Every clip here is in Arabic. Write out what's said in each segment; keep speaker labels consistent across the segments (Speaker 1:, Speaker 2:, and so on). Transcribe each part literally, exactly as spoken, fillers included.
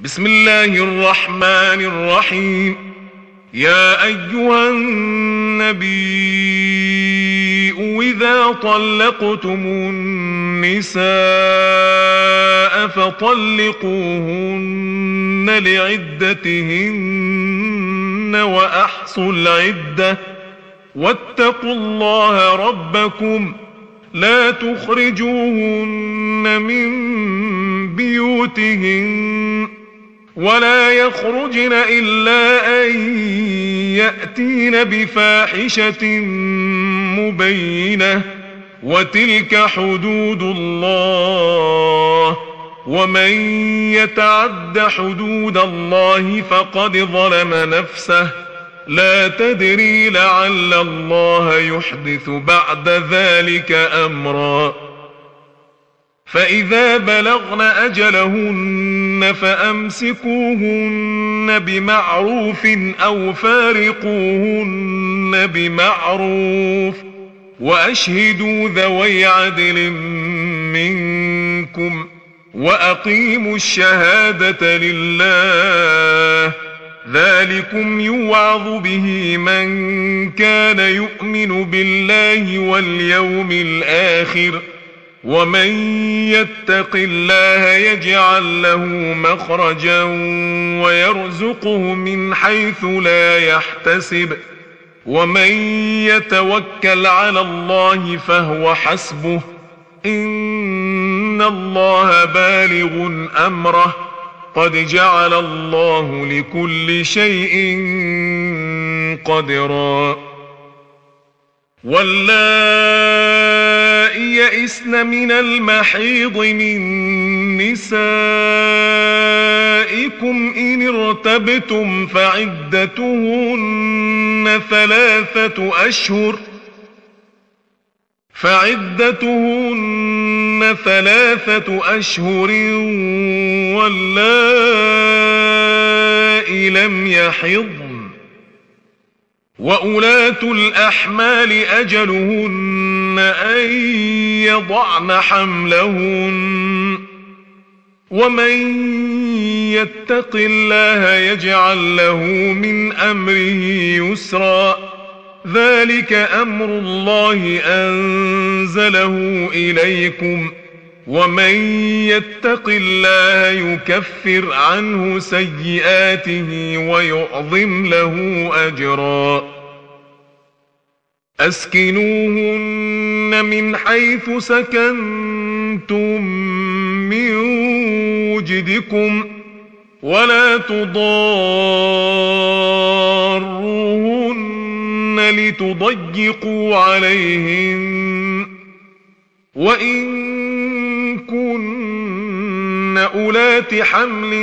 Speaker 1: بسم الله الرحمن الرحيم. يا أيها النبي إذا طلقتم النساء فطلقوهن لعدتهن وأحصوا العدة واتقوا الله ربكم لا تخرجوهن من بيوتهن ولا يخرجن إلا أن يأتين بفاحشة مبينة وتلك حدود الله ومن يتعد حدود الله فقد ظلم نفسه لا تدري لعل الله يحدث بعد ذلك أمرا. فإذا بلغن أجلهن فأمسكوهن بمعروف أو فارقوهن بمعروف وأشهدوا ذوي عدل منكم وأقيموا الشهادة لله ذلكم يوعظ به من كان يؤمن بالله واليوم الآخر ومن يتق الله يجعل له مخرجا ويرزقه من حيث لا يحتسب ومن يتوكل على الله فهو حسبه إن الله بالغ أمره قد جعل الله لكل شيء قدرا. واللائي يئسن من المحيض من نسائكم إن ارتبتم فعدتهن ثلاثة أشهر فعدتهن ثلاثة أشهر واللائي لم يحضن وأولاة الأحمال أجلهن أن يضعن حملهن ومن يتق الله يجعل له من أمره يسرا ذلك أمر الله أنزله إليكم ومن يتق الله يكفر عنه سيئاته ويعظم له أجرا. أسكنوهن من حيث سكنتم من وجدكم ولا تضاروهن لتضيقوا عليهن وإن كن أولات حمل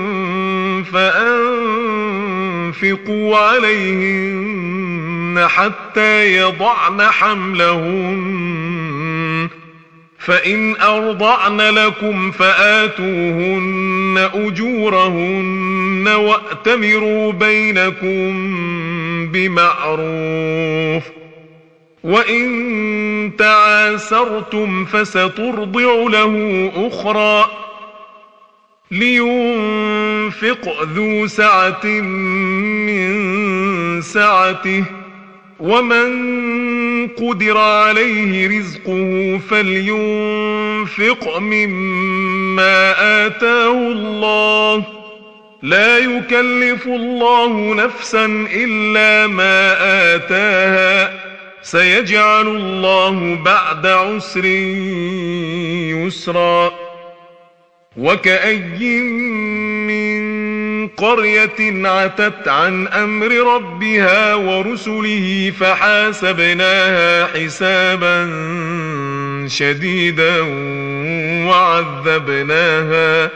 Speaker 1: فأنفقوا عليهن حتى يضعن حملهن فإن أرضعن لكم فآتوهن أجورهن وأتمروا بينكم بمعروف وإن تعاسرتم فسترضع له أخرى لينفق ذو سعة من سعته ومن قدر عليه رزقه فلينفق مما آتاه الله لا يكلف الله نفسا إلا ما آتاها سيجعل الله بعد عسر يسرا. وكأي من قرية عتت عن أمر ربها ورسله فحاسبناها حسابا شديدا وعذبناها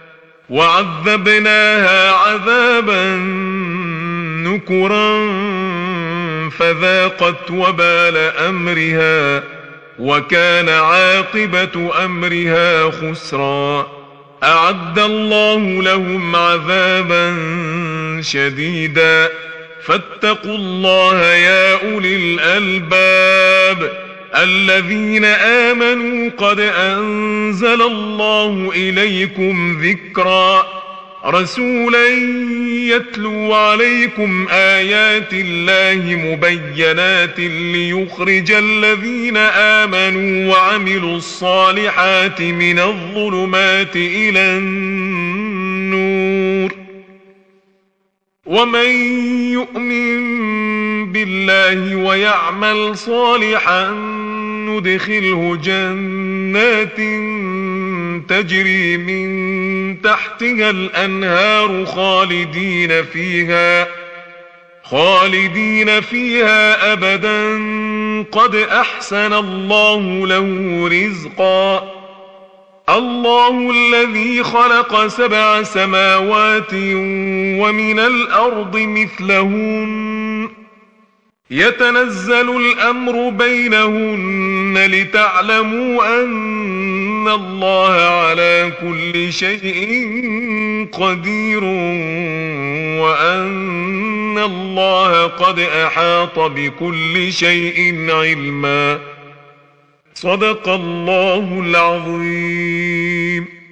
Speaker 1: وعذبناها عذابا نكرا فذاقت وبال أمرها وكان عاقبة أمرها خسرا. أعد الله لهم عذابا شديدا فاتقوا الله يا أولي الألباب الذين آمنوا قد أنزل الله إليكم ذكرا رسولا يتلو عليكم آيات الله مبينات ليخرج الذين آمنوا وعملوا الصالحات من الظلمات إلى النور ومن يؤمن بالله ويعمل صالحا ندخله جنات تجري من تحتها الأنهار خالدين فيها خالدين فيها أبدا قد أحسن الله له رزقا الله الذي خلق سبع سماوات ومن الأرض مثلهن يتنزل الأمر بينهن لتعلموا أن الله على كل شيء قدير وأن الله قد أحاط بكل شيء علما صدق الله العظيم.